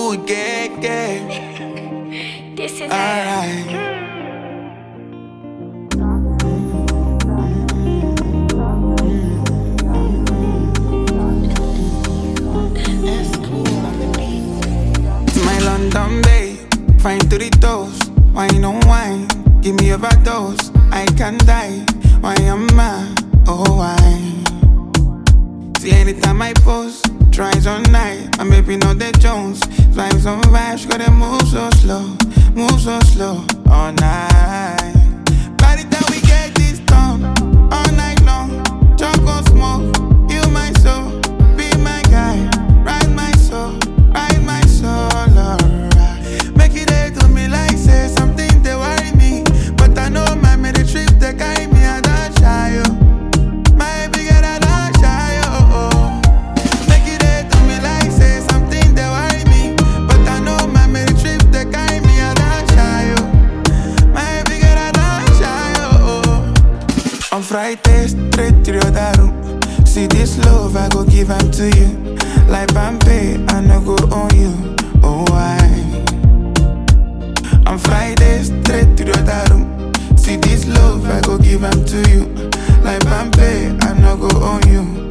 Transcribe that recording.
Ooh, yeah, yeah. This is Alright. My London babe, fine to the toes. Wine on wine, give me overdose. I can die, why am I? Oh, why? See, anytime I post, tries all night. My baby know the Jones. Vibes on vibes, gotta move so slow, all night. By the time we get this done, all night long, choco smoke, you my soul, be my guy, ride my soul, alright. Make it there to me like say something they worry me, but I know my made a trip they guide me. I don't shy yo, my baby girl I don't shy yo. Make it there to me like say something they worry me, but I know my made a trip they guide me. I don't shy yo, my baby girl I don't shy yo. On Friday straight to the other room. See this love I go give am to you. Like Bambi I no go on you. Oh why? On Friday straight to the other room. See this love I go give am to you. Like Bambi I no go on you.